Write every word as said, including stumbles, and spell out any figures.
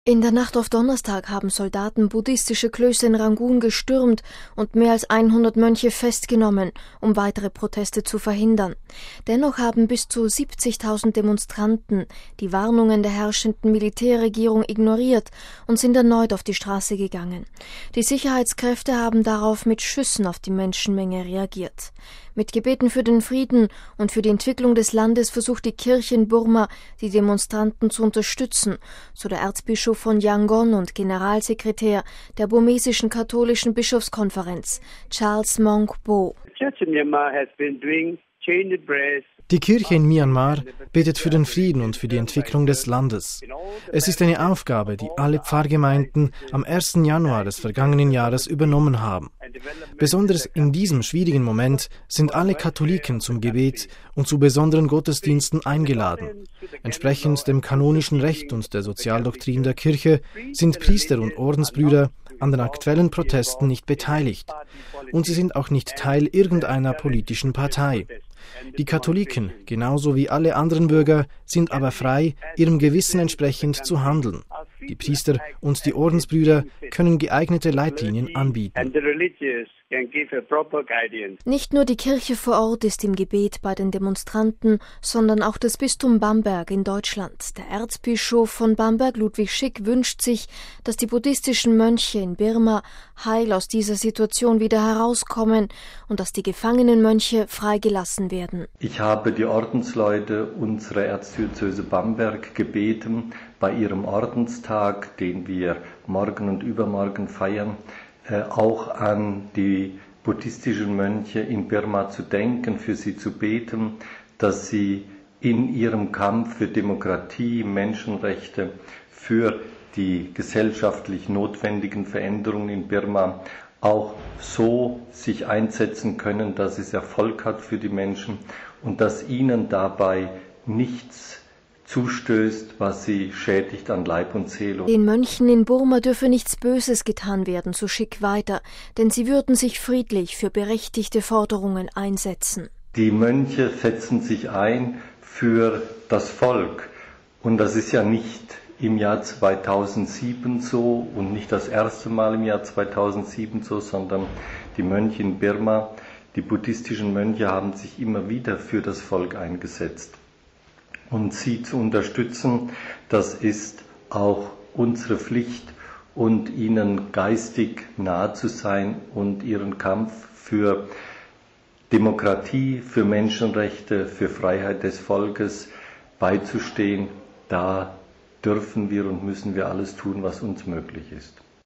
In der Nacht auf Donnerstag haben Soldaten buddhistische Klöster in Rangoon gestürmt und mehr als hundert Mönche festgenommen, um weitere Proteste zu verhindern. Dennoch haben bis zu siebzigtausend Demonstranten die Warnungen der herrschenden Militärregierung ignoriert und sind erneut auf die Straße gegangen. Die Sicherheitskräfte haben darauf mit Schüssen auf die Menschenmenge reagiert. Mit Gebeten für den Frieden und für die Entwicklung des Landes versucht die Kirche in Burma, die Demonstranten zu unterstützen, so der Erzbischof von Yangon und Generalsekretär der burmesischen katholischen Bischofskonferenz, Charles Maung Bo. Die Kirche in Myanmar betet für den Frieden und für die Entwicklung des Landes. Es ist eine Aufgabe, die alle Pfarrgemeinden am ersten Januar des vergangenen Jahres übernommen haben. Besonders in diesem schwierigen Moment sind alle Katholiken zum Gebet und zu besonderen Gottesdiensten eingeladen. Entsprechend dem kanonischen Recht und der Sozialdoktrin der Kirche sind Priester und Ordensbrüder an den aktuellen Protesten nicht beteiligt. Und sie sind auch nicht Teil irgendeiner politischen Partei. Die Katholiken, genauso wie alle anderen Bürger, sind aber frei, ihrem Gewissen entsprechend zu handeln. Die Priester und die Ordensbrüder können geeignete Leitlinien anbieten. Nicht nur die Kirche vor Ort ist im Gebet bei den Demonstranten, sondern auch das Bistum Bamberg in Deutschland. Der Erzbischof von Bamberg, Ludwig Schick, wünscht sich, dass die buddhistischen Mönche in Birma heil aus dieser Situation wieder herauskommen und dass die gefangenen Mönche freigelassen werden. Ich habe die Ordensleute unserer Erzdiözese Bamberg gebeten, bei ihrem Ordenstag, den wir morgen und übermorgen feiern, äh, auch an die buddhistischen Mönche in Birma zu denken, für sie zu beten, dass sie in ihrem Kampf für Demokratie, Menschenrechte, für die gesellschaftlich notwendigen Veränderungen in Birma auch so sich einsetzen können, dass es Erfolg hat für die Menschen und dass ihnen dabei nichts zustößt, was sie schädigt an Leib und Seele. Den Mönchen in Burma dürfe nichts Böses getan werden, so Schick weiter, denn sie würden sich friedlich für berechtigte Forderungen einsetzen. Die Mönche setzen sich ein für das Volk und das ist ja nicht im Jahr zweitausendsieben so und nicht das erste Mal im Jahr zweitausendsieben so, sondern die Mönche in Birma, die buddhistischen Mönche haben sich immer wieder für das Volk eingesetzt. Und sie zu unterstützen, das ist auch unsere Pflicht und ihnen geistig nahe zu sein und ihren Kampf für Demokratie, für Menschenrechte, für Freiheit des Volkes beizustehen. Da dürfen wir und müssen wir alles tun, was uns möglich ist.